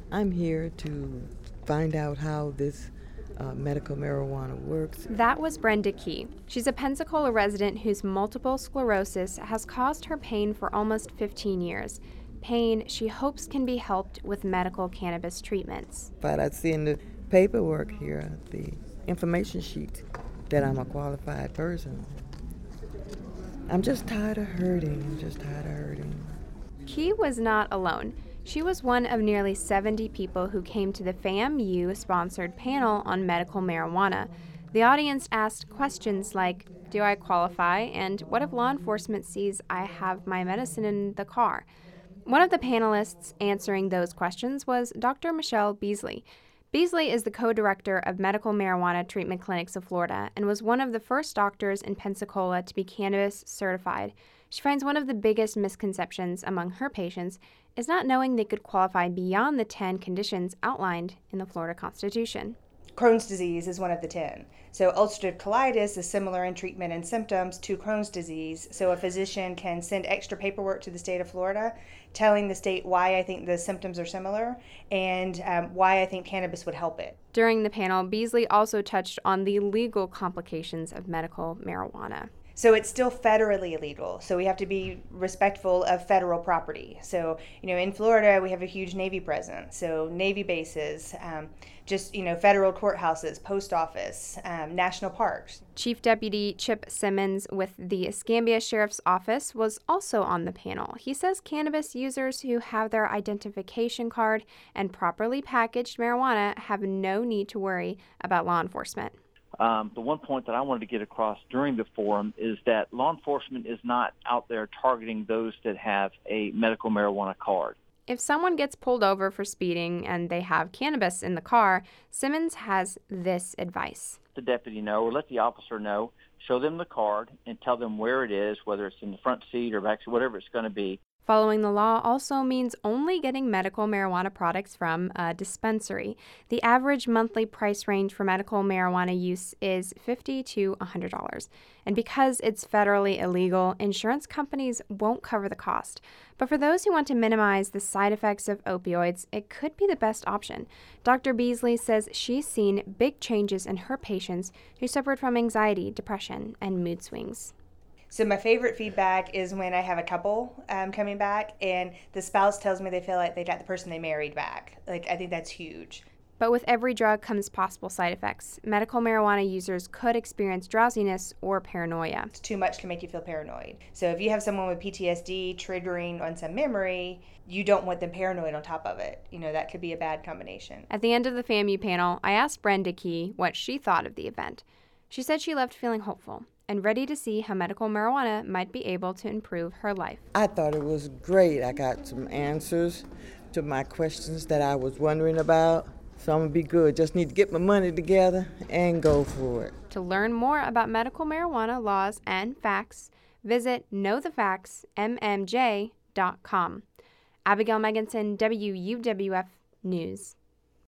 I'm here to find out how this medical marijuana works. That was Brenda Key. She's a Pensacola resident whose multiple sclerosis has caused her pain for almost 15 years. Pain she hopes can be helped with medical cannabis treatments. But I see in the paperwork here, the information sheet, that I'm a qualified person. I'm just tired of hurting. Key was not alone. She was one of nearly 70 people who came to the FAMU-sponsored panel on medical marijuana. The audience asked questions like, do I qualify? And what if law enforcement sees I have my medicine in the car? One of the panelists answering those questions was Dr. Michelle Beasley. Beasley is the co-director of Medical Marijuana Treatment Clinics of Florida and was one of the first doctors in Pensacola to be cannabis certified. She finds one of the biggest misconceptions among her patients is not knowing they could qualify beyond the 10 conditions outlined in the Florida Constitution. Crohn's disease is one of the 10. So ulcerative colitis is similar in treatment and symptoms to Crohn's disease. So a physician can send extra paperwork to the state of Florida telling the state why I think the symptoms are similar and why I think cannabis would help it. During the panel, Beasley also touched on the legal complications of medical marijuana. So it's still federally illegal. So we have to be respectful of federal property. So, in Florida, we have a huge Navy presence. So Navy bases, federal courthouses, post office, national parks. Chief Deputy Chip Simmons with the Escambia Sheriff's Office was also on the panel. He says cannabis users who have their identification card and properly packaged marijuana have no need to worry about law enforcement. The one point that I wanted to get across during the forum is that law enforcement is not out there targeting those that have a medical marijuana card. If someone gets pulled over for speeding and they have cannabis in the car, Simmons has this advice. The deputy know or let the officer know, show them the card and tell them where it is, whether it's in the front seat or back seat, whatever it's going to be. Following the law also means only getting medical marijuana products from a dispensary. The average monthly price range for medical marijuana use is $50 to $100. And because it's federally illegal, insurance companies won't cover the cost. But for those who want to minimize the side effects of opioids, it could be the best option. Dr. Beasley says she's seen big changes in her patients who suffered from anxiety, depression, and mood swings. So my favorite feedback is when I have a couple coming back and the spouse tells me they feel like they got the person they married back. I think that's huge. But with every drug comes possible side effects. Medical marijuana users could experience drowsiness or paranoia. Too much can make you feel paranoid. So if you have someone with PTSD triggering on some memory, you don't want them paranoid on top of it. That could be a bad combination. At the end of the FAMU panel, I asked Brenda Key what she thought of the event. She said she left feeling hopeful and ready to see how medical marijuana might be able to improve her life. I thought it was great. I got some answers to my questions that I was wondering about. So I'm going to be good. Just need to get my money together and go for it. To learn more about medical marijuana laws and facts, visit knowthefactsmmj.com. Abigail Megginson, WUWF News.